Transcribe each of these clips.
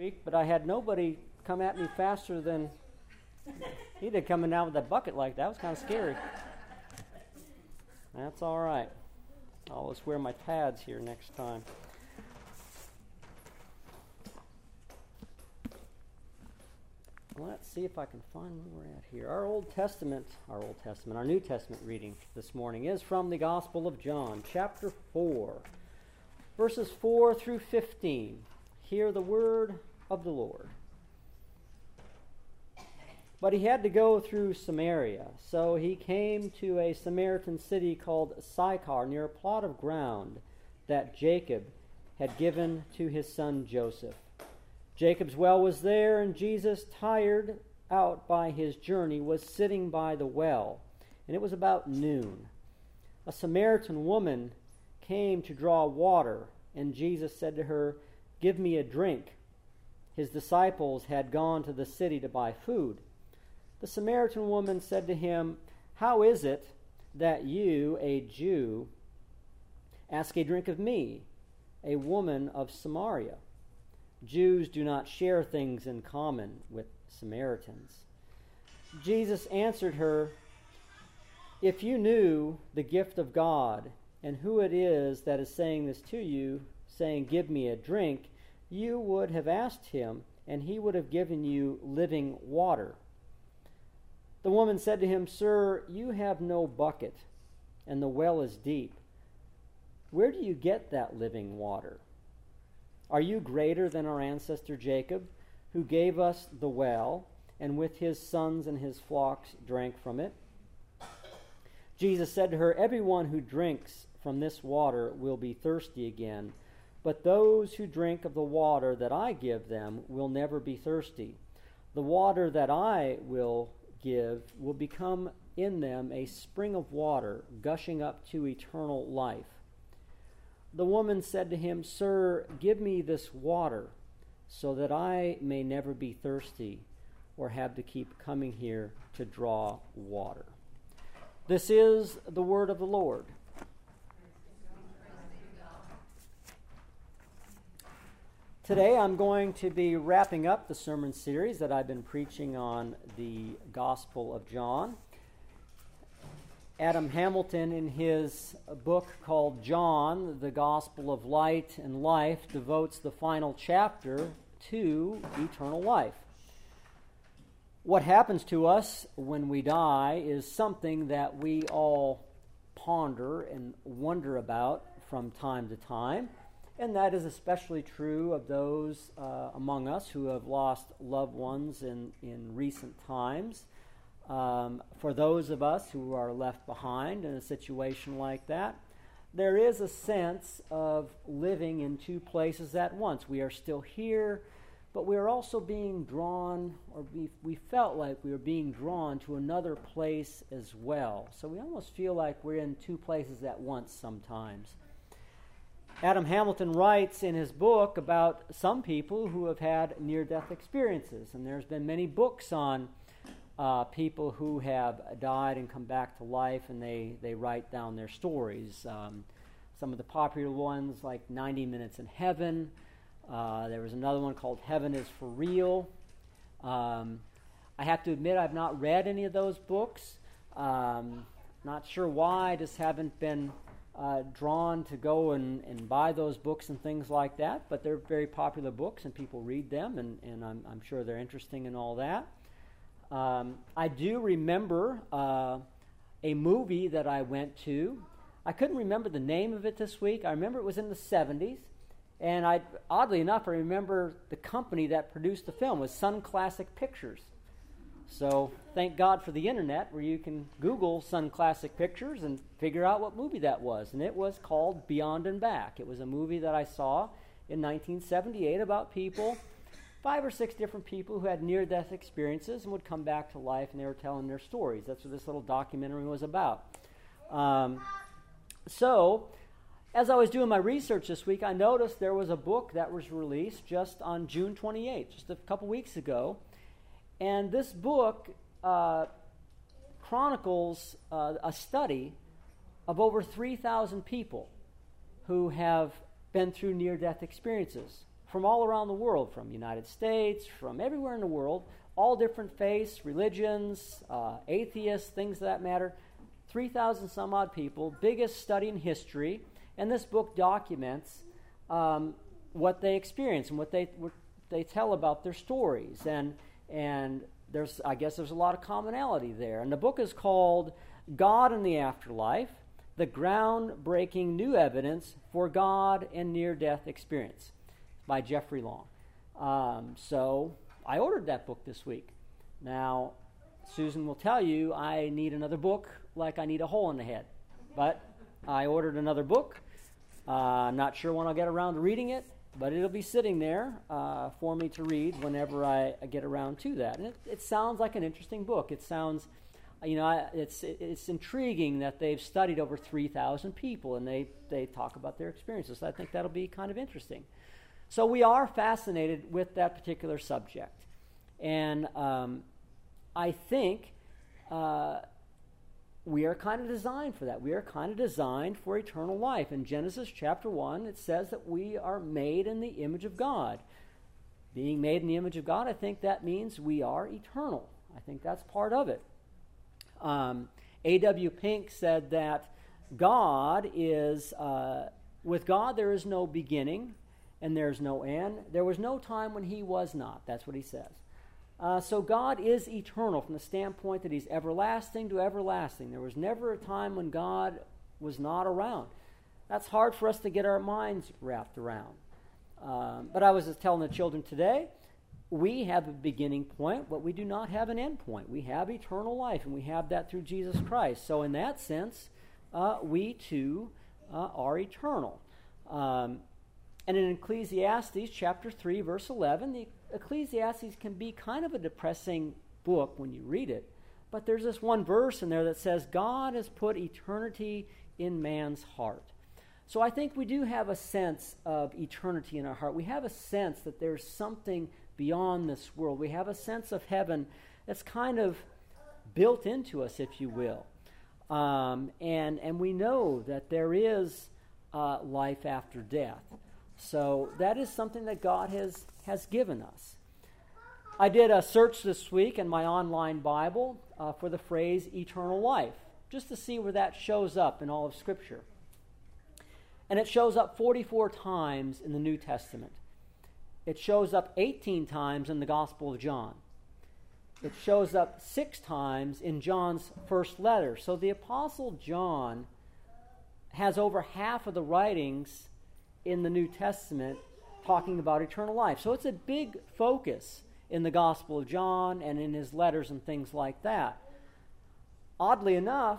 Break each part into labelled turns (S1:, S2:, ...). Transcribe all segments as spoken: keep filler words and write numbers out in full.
S1: week, but I had nobody come at me faster than he did coming down with that bucket like that. That was kind of scary. That's all right. I'll just wear my pads here next time. Let's see if I can find where we're at here. Our Old Testament, our Old Testament, our New Testament reading this morning is from the Gospel of John, chapter four, verses four through fifteen. Hear the word of the Lord. But he had to go through Samaria, so he came to a Samaritan city called Sychar, near a plot of ground that Jacob had given to his son Joseph. Jacob's well was there, and Jesus, tired out by his journey, was sitting by the well, and it was about noon. A Samaritan woman came to draw water, and Jesus said to her, "Give me a drink." His disciples had gone to the city to buy food. The Samaritan woman said to him, "How is it that you, a Jew, ask a drink of me, a woman of Samaria? Jews do not share things in common with Samaritans." Jesus answered her, "If you knew the gift of God and who it is that is saying this to you, saying, 'Give me a drink,' you would have asked him, and he would have given you living water." The woman said to him, "Sir, you have no bucket, and the well is deep. Where do you get that living water? Are you greater than our ancestor Jacob, who gave us the well, and with his sons and his flocks drank from it?" Jesus said to her, "Everyone who drinks from this water will be thirsty again, but those who drink of the water that I give them will never be thirsty. The water that I will give will become in them a spring of water, gushing up to eternal life." The woman said to him, "Sir, give me this water, so that I may never be thirsty or have to keep coming here to draw water." This is the word of the Lord. Today I'm going to be wrapping up the sermon series that I've been preaching on the Gospel of John. Adam Hamilton, in his book called John, the Gospel of Light and Life, devotes the final chapter to eternal life. What happens to us when we die is something that we all ponder and wonder about from time to time. And that is especially true of those uh, among us who have lost loved ones in, in recent times. Um, for those of us who are left behind in a situation like that, there is a sense of living in two places at once. We are still here, but we are also being drawn, or we, we felt like we were being drawn to another place as well. So we almost feel like we're in two places at once sometimes. Adam Hamilton writes in his book about some people who have had near-death experiences, and there's been many books on uh, people who have died and come back to life, and they, they write down their stories. Um, some of the popular ones, like ninety minutes in Heaven. Uh, there was another one called Heaven is for Real. Um, I have to admit I've not read any of those books. Um, not sure why, I just haven't been Uh, drawn to go and, and buy those books and things like that, but they're very popular books and people read them, and, and I'm, I'm sure they're interesting and all that. Um, I do remember uh, a movie that I went to. I couldn't remember the name of it this week. I remember it was in the seventies, and I, oddly enough, I remember the company that produced the film was Sun Classic Pictures. So thank God for the internet, where you can Google Sun Classic Pictures and figure out what movie that was. And it was called Beyond and Back. It was a movie that I saw in nineteen seventy-eight about people, five or six different people who had near-death experiences and would come back to life, and they were telling their stories. That's what this little documentary was about. Um, so as I was doing my research this week, I noticed there was a book that was released just on June twenty-eighth, just a couple weeks ago. And this book uh, chronicles uh, a study of over three thousand people who have been through near-death experiences. from all around the world, from the United States, from everywhere in the world, all different faiths, religions, uh, atheists, things of that matter. three thousand some odd people, biggest study in history, and this book documents um, what they experience and what they what they tell about their stories. And and there's, I guess there's a lot of commonality there. And the book is called God in the Afterlife, The Groundbreaking New Evidence for God and Near-Death Experience by Jeffrey Long. Um, so I ordered that book this week. Now, Susan will tell you I need another book like I need a hole in the head. But I ordered another book. Uh, I'm not sure when I'll get around to reading it, but it'll be sitting there uh, for me to read whenever I, I get around to that. And it, it sounds like an interesting book. It sounds, you know, I, it's it's intriguing that they've studied over three thousand people and they, they talk about their experiences. I think that'll be kind of interesting. So we are fascinated with that particular subject. And um, I think uh, we are kind of designed for that. We are kind of designed for eternal life. In Genesis chapter one, it says that we are made in the image of God. Being made in the image of God, I think that means we are eternal. I think that's part of it. Um, A W Pink said that God is, uh, with God there is no beginning and there's no end. There was no time when he was not. That's what he says. Uh, so God is eternal from the standpoint that he's everlasting to everlasting. There was never a time when God was not around. That's hard for us to get our minds wrapped around. Um, but I was just telling the children today, we have a beginning point, but we do not have an end point. We have eternal life, and we have that through Jesus Christ. So in that sense, uh, we too uh, are eternal. Um, and in Ecclesiastes chapter three, verse eleven, the Ecclesiastes can be kind of a depressing book when you read it, but there's this one verse in there that says, God has put eternity in man's heart. So I think we do have a sense of eternity in our heart. We have a sense that there's something beyond this world. We have a sense of heaven that's kind of built into us, if you will. Um, and, and we know that there is uh, life after death. So that is something that God has, has given us. I did a search this week in my online Bible uh, for the phrase eternal life, just to see where that shows up in all of Scripture. And it shows up forty-four times in the New Testament. It shows up eighteen times in the Gospel of John. It shows up six times in John's first letter. So the Apostle John has over half of the writings in the New Testament talking about eternal life. So it's a big focus in the Gospel of John and in his letters and things like that. Oddly enough,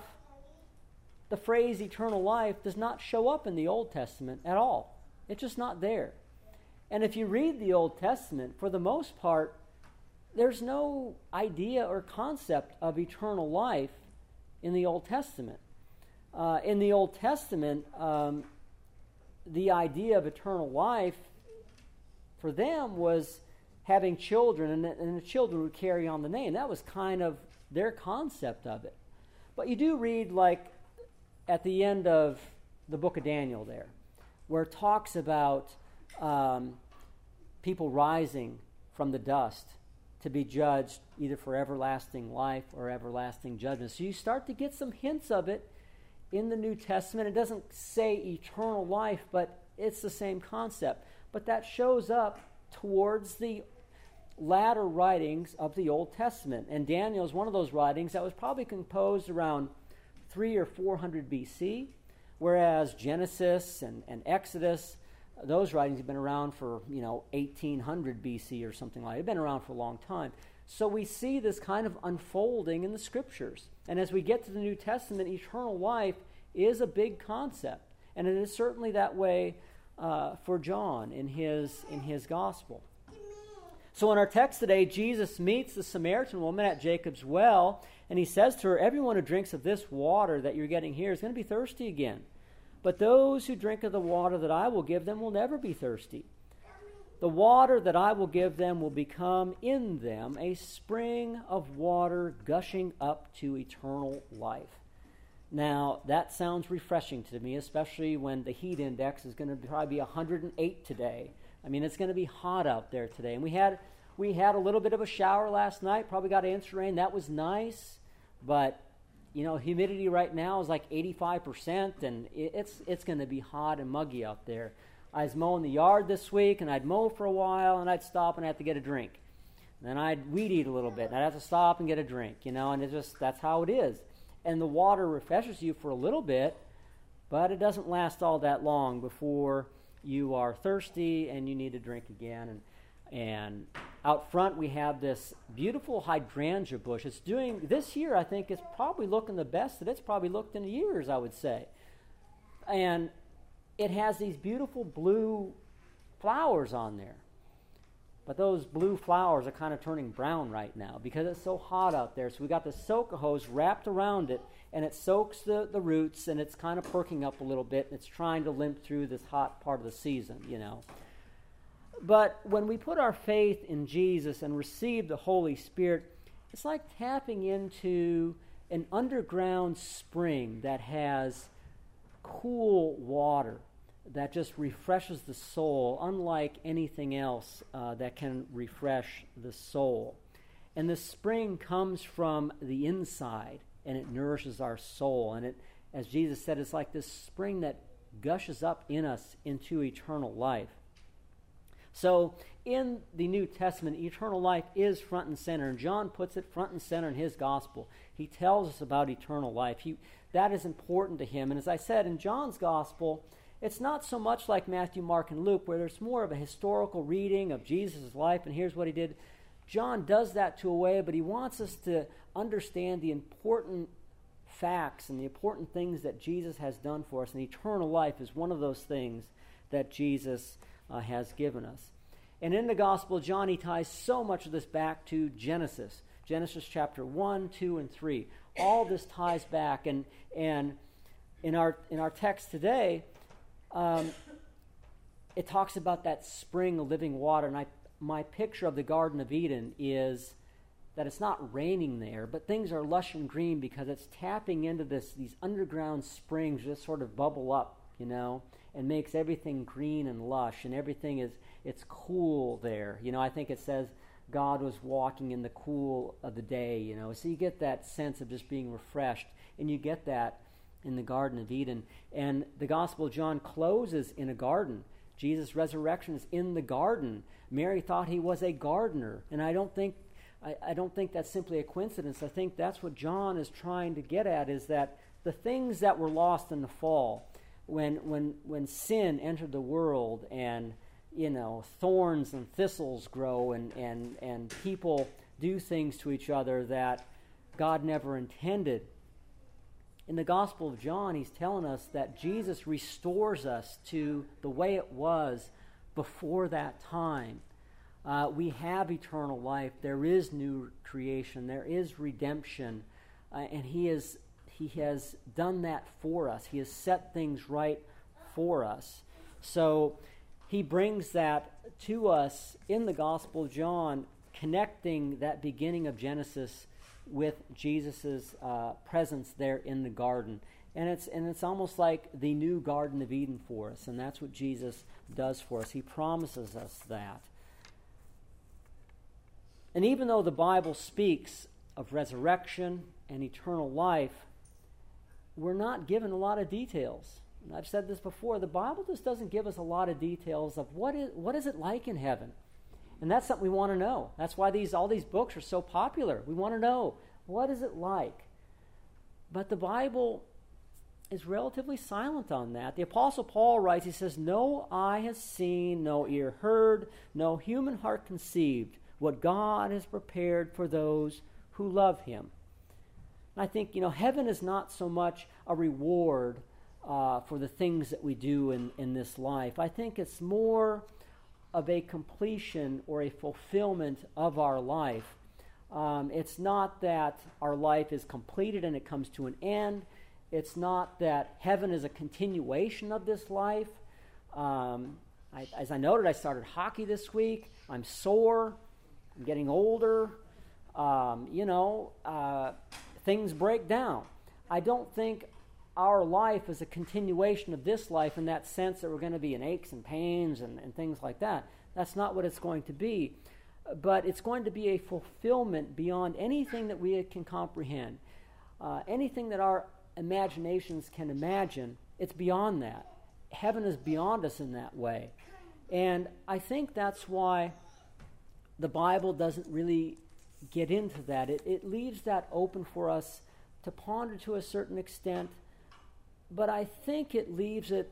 S1: the phrase eternal life does not show up in the Old Testament at all. It's just not there. And if you read the Old Testament, for the most part, there's no idea or concept of eternal life in the Old Testament. Uh, in the Old Testament, um, the idea of eternal life for them was having children, and the, and the children would carry on the name. That was kind of their concept of it. But you do read, like, at the end of the book of Daniel there, where it talks about um, people rising from the dust to be judged either for everlasting life or everlasting judgment. So you start to get some hints of it in the New Testament. It doesn't say eternal life, but it's the same concept. But that shows up towards the latter writings of the Old Testament. And Daniel is one of those writings that was probably composed around three or four hundred B C, whereas Genesis and, and Exodus, those writings have been around for, you know, eighteen hundred B C or something like that. They've been around for a long time. So we see this kind of unfolding in the Scriptures. And as we get to the New Testament, eternal life is a big concept. And it is certainly that way uh, for John in his, in his gospel. So in our text today, Jesus meets the Samaritan woman at Jacob's well, and he says to her, everyone who drinks of this water that you're getting here is going to be thirsty again. But those who drink of the water that I will give them will never be thirsty. The water that I will give them will become in them a spring of water gushing up to eternal life. Now, that sounds refreshing to me, especially when the heat index is going to probably be one hundred eight today I mean, it's going to be hot out there today. And we had we had a little bit of a shower last night, probably got answer rain. That was nice. But, you know, humidity right now is like eighty-five percent, and it, it's it's going to be hot and muggy out there. I was mowing the yard this week, and I'd mow for a while, and I'd stop and I'd have to get a drink. And then I'd weed eat a little bit, and I'd have to stop and get a drink, you know, and it's just, that's how it is. And the water refreshes you for a little bit, but it doesn't last all that long before you are thirsty and you need to drink again. And and out front we have this beautiful hydrangea bush. It's doing, this year I think it's probably looking the best that it's probably looked in years, I would say. And it has these beautiful blue flowers on there. But those blue flowers are kind of turning brown right now because it's so hot out there. So we got the soak hose wrapped around it, and it soaks the, the roots, and it's kind of perking up a little bit, and it's trying to limp through this hot part of the season, you know. But when we put our faith in Jesus and receive the Holy Spirit, it's like tapping into an underground spring that has cool water that just refreshes the soul, unlike anything else uh, that can refresh the soul. And the spring comes from the inside, and it nourishes our soul. And it, as Jesus said, it's like this spring that gushes up in us into eternal life. So in the New Testament, eternal life is front and center, and John puts it front and center in his gospel. He tells us about eternal life. He, that is important to him. And as I said, in John's gospel, it's not so much like Matthew, Mark, and Luke, where there's more of a historical reading of Jesus' life, and here's what he did. John does that to a way, but he wants us to understand the important facts and the important things that Jesus has done for us, and eternal life is one of those things that Jesus uh, has given us. And in the Gospel of John, he ties so much of this back to Genesis. Genesis chapter one, two, and three. All this ties back, and and in our in our text today, Um, it talks about that spring of living water, and I, my picture of the Garden of Eden is that it's not raining there, but things are lush and green because it's tapping into this these underground springs that sort of bubble up, you know, and makes everything green and lush, and everything is, it's cool there. You know, I think it says God was walking in the cool of the day, you know, so you get that sense of just being refreshed, and you get that in the Garden of Eden. And the Gospel of John closes in a garden. Jesus' resurrection is in the garden. Mary thought he was a gardener, and I don't think I, I don't think that's simply a coincidence. I think that's what John is trying to get at, is that the things that were lost in the fall, when when when sin entered the world, and you know, thorns and thistles grow, and and and people do things to each other that God never intended. In the Gospel of John, he's telling us that Jesus restores us to the way it was before that time. Uh, we have eternal life. There is new creation. There is redemption. Uh, and he, is, he has done that for us. He has set things right for us. So he brings that to us in the Gospel of John, connecting that beginning of Genesis with Jesus' uh, presence there in the garden. And it's and it's almost like the new Garden of Eden for us, and that's what Jesus does for us. He promises us that. And even though the Bible speaks of resurrection and eternal life, we're not given a lot of details. And I've said this before, the Bible just doesn't give us a lot of details of what is what is it like in heaven. And that's something we want to know. That's why these all these books are so popular. We want to know, what is it like? But the Bible is relatively silent on that. The Apostle Paul writes, he says, "No eye has seen, no ear heard, no human heart conceived what God has prepared for those who love him." And I think, you know, heaven is not so much a reward uh, for the things that we do in, in this life. I think it's more of a completion or a fulfillment of our life. Um, it's not that our life is completed and it comes to an end. It's not that heaven is a continuation of this life. Um, I, as I noted, I started hockey this week. I'm sore. I'm getting older. Um, you know, uh, things break down. I don't think our life is a continuation of this life in that sense that we're going to be in aches and pains and, and things like that. That's not what it's going to be. But it's going to be a fulfillment beyond anything that we can comprehend. Uh, anything that our imaginations can imagine, it's beyond that. Heaven is beyond us in that way. And I think that's why the Bible doesn't really get into that. It, it leaves that open for us to ponder to a certain extent, but I think it leaves it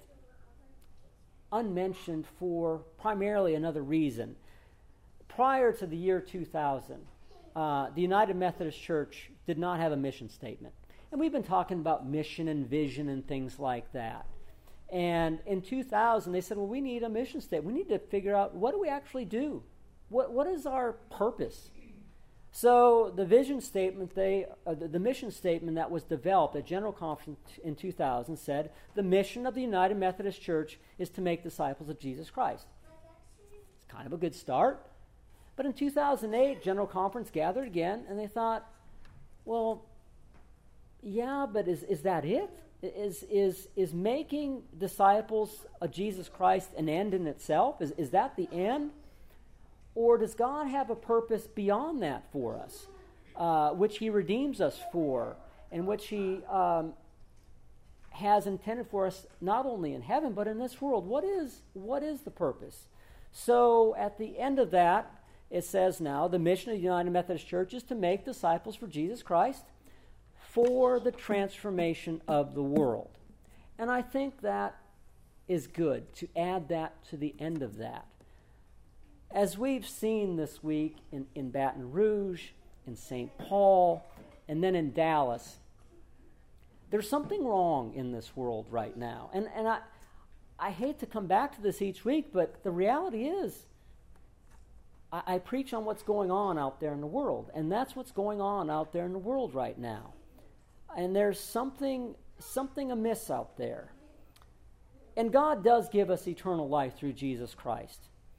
S1: unmentioned for primarily another reason. Prior to the year two thousand, uh, the United Methodist Church did not have a mission statement. And we've been talking about mission and vision and things like that. And in two thousand, they said, well, we need a mission statement. We need to figure out, what do we actually do? What What is our purpose? So the vision statement, they uh, the, the mission statement that was developed at General Conference in two thousand said, the mission of the United Methodist Church is to make disciples of Jesus Christ. It's kind of a good start. But in two thousand eight, General Conference gathered again, and they thought, well, yeah, but is, is that it? Is, is, is making disciples of Jesus Christ an end in itself? Is, is that the end? Or does God have a purpose beyond that for us, uh, which he redeems us for, and which he um, has intended for us not only in heaven, but in this world? What is, what is the purpose? So at the end of that, it says now, the mission of the United Methodist Church is to make disciples for Jesus Christ for the transformation of the world. And I think that is good, to add that to the end of that. As we've seen this week in, in Baton Rouge, in Saint Paul, and then in Dallas, there's something wrong in this world right now. And, and I, I hate to come back to this each week, but the reality is, I, I preach on what's going on out there in the world, and that's what's going on out there in the world right now. And there's something, something amiss out there. And God does give us eternal life through Jesus Christ.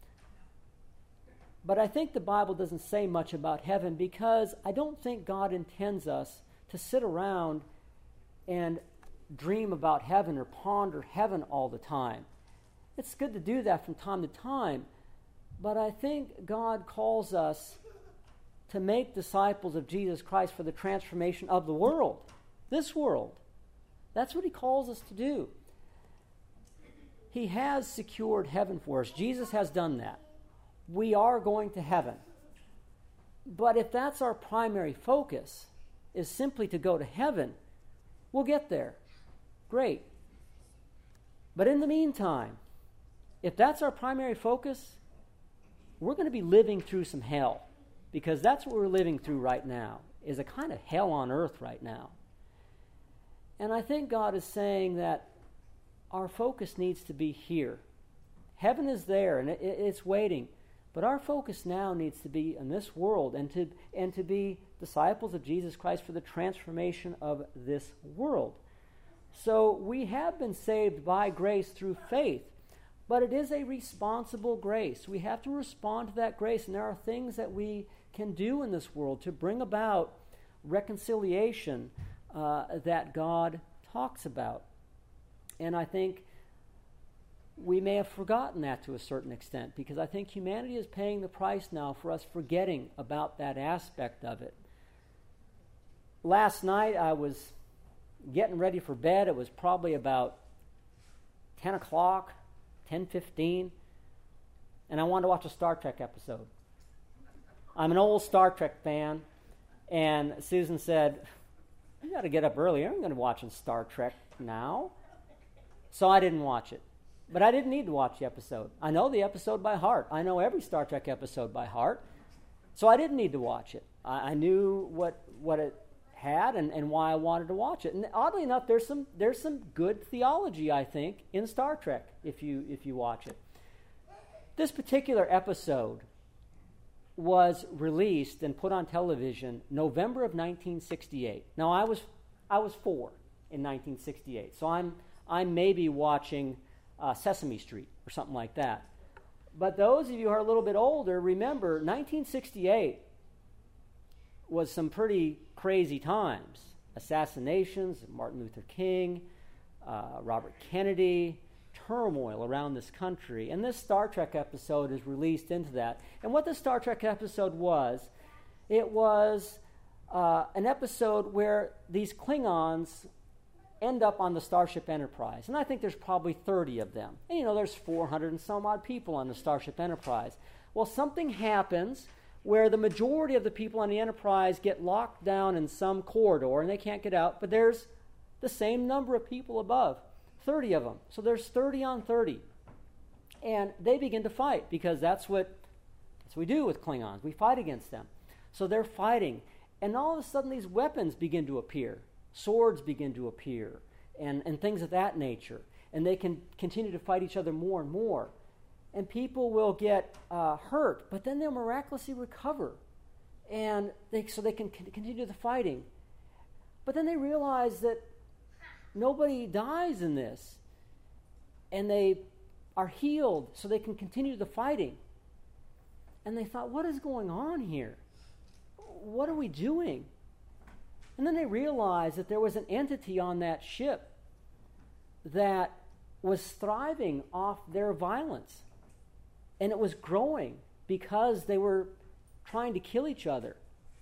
S1: But I think the Bible doesn't say much about heaven, because I don't think God intends us to sit around and dream about heaven or ponder heaven all the time. It's good to do that from time to time, but I think God calls us to make disciples of Jesus Christ for the transformation of the world, this world. That's what he calls us to do. He has secured heaven for us. Jesus has done that. We are going to heaven. But if that's our primary focus, is simply to go to heaven, we'll get there. Great. But in the meantime, if that's our primary focus, we're going to be living through some hell, because that's what we're living through right now, is a kind of hell on earth right now. And I think God is saying that our focus needs to be here. Heaven is there, and it, it's waiting. But our focus now needs to be in this world, and to and to be disciples of Jesus Christ for the transformation of this world. So we have been saved by grace through faith, but it is a responsible grace. We have to respond to that grace, and there are things that we can do in this world to bring about reconciliation uh, that God talks about. And I think we may have forgotten that to a certain extent, because I think humanity is paying the price now for us forgetting about that aspect of it. Last night I was getting ready for bed. It was probably about ten o'clock, ten fifteen, and I wanted to watch a Star Trek episode. I'm an old Star Trek fan, and Susan said, you got to get up early. I'm going to watch Star Trek now. So I didn't watch it. But I didn't need to watch the episode. I know the episode by heart. I know every Star Trek episode by heart. So I didn't need to watch it. I, I knew what what it had and, and why I wanted to watch it. And oddly enough, there's some there's some good theology, I think, in Star Trek if you if you watch it. This particular episode was released and put on television November of nineteen sixty-eight. Now I was I was four in nineteen sixty-eight. So I'm I'm maybe watching Uh, Sesame Street or something like that. But those of you who are a little bit older, remember nineteen sixty-eight was some pretty crazy times. Assassinations of Martin Luther King, uh, Robert Kennedy, turmoil around this country. And this Star Trek episode is released into that. And what this Star Trek episode was, it was uh, an episode where these Klingons end up on the Starship Enterprise. And I think there's probably thirty of them. And, you know, there's four hundred and some odd people on the Starship Enterprise. Well, something happens where the majority of the people on the Enterprise get locked down in some corridor and they can't get out, but there's the same number of people above, thirty of them. So there's thirty on thirty. And they begin to fight because that's what, that's what we do with Klingons. We fight against them. So they're fighting. And all of a sudden these weapons begin to appear. Swords begin to appear and, and things of that nature. And they can continue to fight each other more and more. And people will get uh, hurt, but then they'll miraculously recover. And they, so they can c- continue the fighting. But then they realize that nobody dies in this. And they are healed so they can continue the fighting. And they thought, what is going on here? What are we doing? And then they realized that there was an entity on that ship that was thriving off their violence. And it was growing because they were trying to kill each other.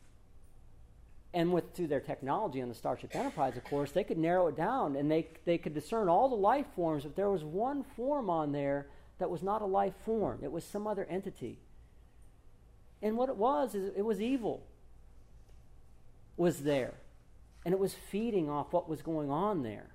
S1: And with through their technology on the Starship Enterprise, of course, they could narrow it down and they they could discern all the life forms. If there was one form on there that was not a life form, it was some other entity. And what it was is it was evil was there. And it was feeding off what was going on there.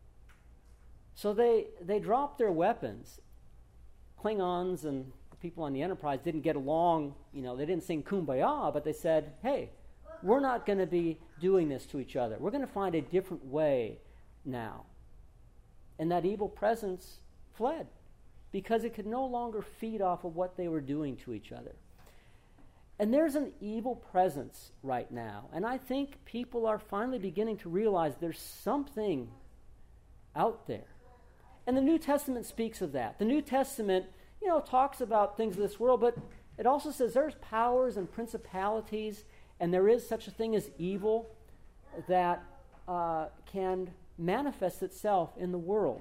S1: So they they dropped their weapons. Klingons and the people on the Enterprise didn't get along. You know, they didn't sing Kumbaya, but they said, hey, we're not going to be doing this to each other. We're going to find a different way now. And that evil presence fled because it could no longer feed off of what they were doing to each other. And there's an evil presence right now. And I think people are finally beginning to realize there's something out there. And the New Testament speaks of that. The New Testament, you know, talks about things of this world, but it also says there's powers and principalities, and there is such a thing as evil that uh, can manifest itself in the world.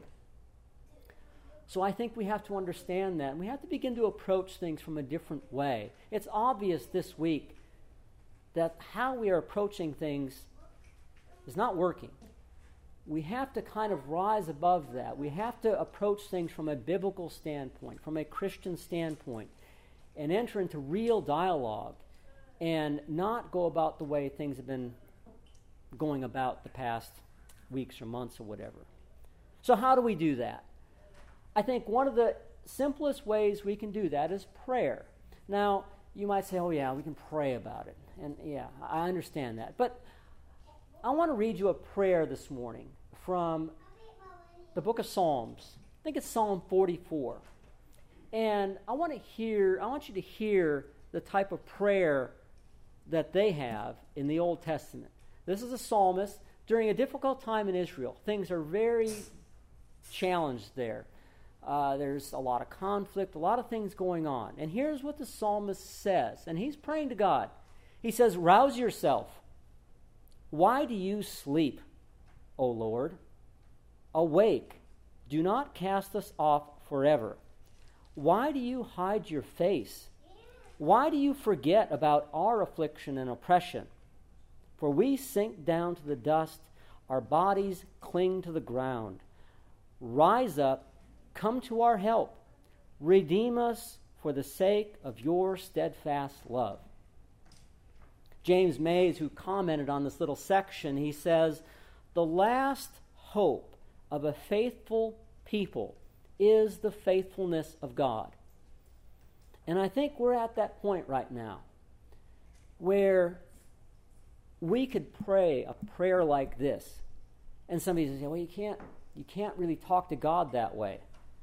S1: So I think we have to understand that. And we have to begin to approach things from a different way. It's obvious this week that how we are approaching things is not working. We have to kind of rise above that. We have to approach things from a biblical standpoint, from a Christian standpoint, and enter into real dialogue and not go about the way things have been going about the past weeks or months or whatever. So how do we do that? I think one of the simplest ways we can do that is prayer. Now, you might say, oh yeah, we can pray about it. And yeah, I understand that. But I want to read you a prayer this morning from the book of Psalms. I think it's Psalm forty-four. And I want to hear, I want you to hear the type of prayer that they have in the Old Testament. This is a psalmist during a difficult time in Israel. Things are very challenged there. Uh, there's a lot of conflict, a lot of things going on. And here's what the psalmist says. And he's praying to God. He says, rouse yourself. Why do you sleep, O Lord? Awake. Do not cast us off forever. Why do you hide your face? Why do you forget about our affliction and oppression? For we sink down to the dust. Our bodies cling to the ground. Rise up. Come to our help. Redeem us for the sake of your steadfast love. James Mays, who commented on this little section, he says, the last hope of a faithful people is the faithfulness of God. And I think we're at that point right now where we could pray a prayer like this. And somebody says, well, you can't, you can't really talk to God that way.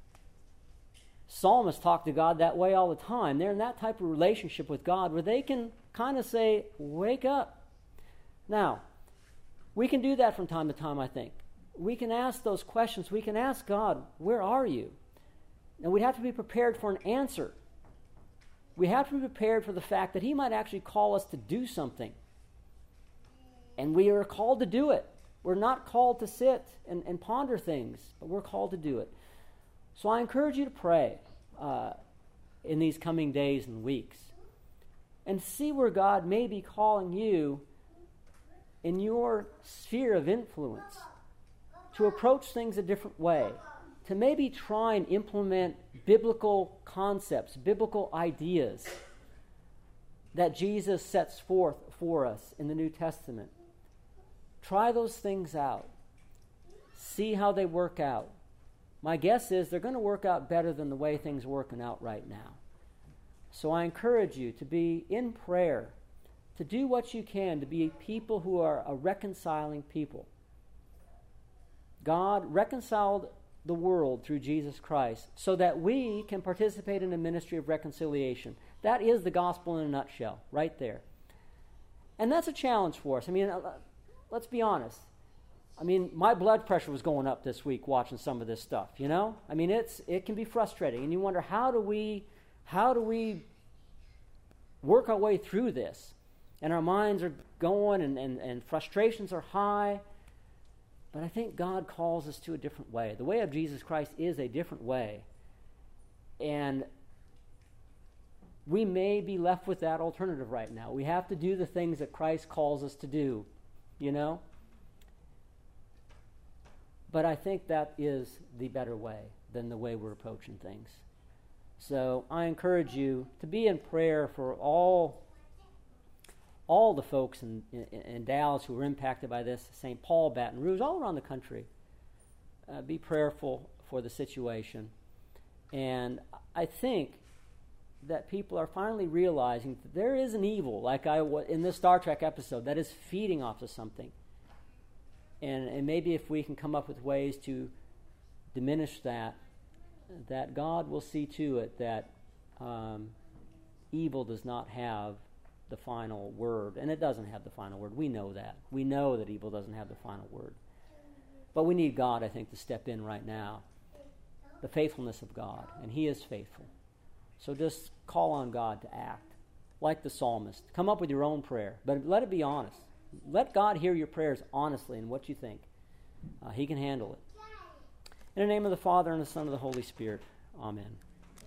S1: Psalmists talk to God that way all the time. They're in that type of relationship with God where they can kind of say, wake up. Now, we can do that from time to time, I think. We can ask those questions. We can ask God, where are you? And we'd have to be prepared for an answer. We have to be prepared for the fact that he might actually call us to do something. And we are called to do it. We're not called to sit and, and ponder things, but we're called to do it. So I encourage you to pray uh, in these coming days and weeks and see where God may be calling you in your sphere of influence to approach things a different way, to maybe try and implement biblical concepts, biblical ideas that Jesus sets forth for us in the New Testament. Try those things out. See how they work out. My guess is they're going to work out better than the way things are working out right now. So I encourage you to be in prayer, to do what you can to be people who are a reconciling people. God reconciled the world through Jesus Christ so that we can participate in the ministry of reconciliation. That is the gospel in a nutshell, right there. And that's a challenge for us. I mean, let's be honest. I mean, my blood pressure was going up this week watching some of this stuff, you know? I mean, it's it can be frustrating, and you wonder, how do we how do we work our way through this? And our minds are going, and, and, and frustrations are high. But I think God calls us to a different way. The way of Jesus Christ is a different way. And we may be left with that alternative right now. We have to do the things that Christ calls us to do, you know? But I think that is the better way than the way we're approaching things. So I encourage you to be in prayer for all all the folks in, in, in Dallas who were impacted by this, Saint Paul, Baton Rouge, all around the country. Uh, be prayerful for the situation. And I think that people are finally realizing that there is an evil, like I in this Star Trek episode, that is feeding off of something. And, and maybe if we can come up with ways to diminish that, that God will see to it that um, evil does not have the final word. And it doesn't have the final word. We know that. We know that evil doesn't have the final word. But we need God, I think, to step in right now. The faithfulness of God. And He is faithful. So just call on God to act. Like the psalmist. Come up with your own prayer. But let it be honest. Let God hear your prayers honestly and what you think. Uh, he can handle it. In the name of the Father, and the Son, and the Holy Spirit. Amen.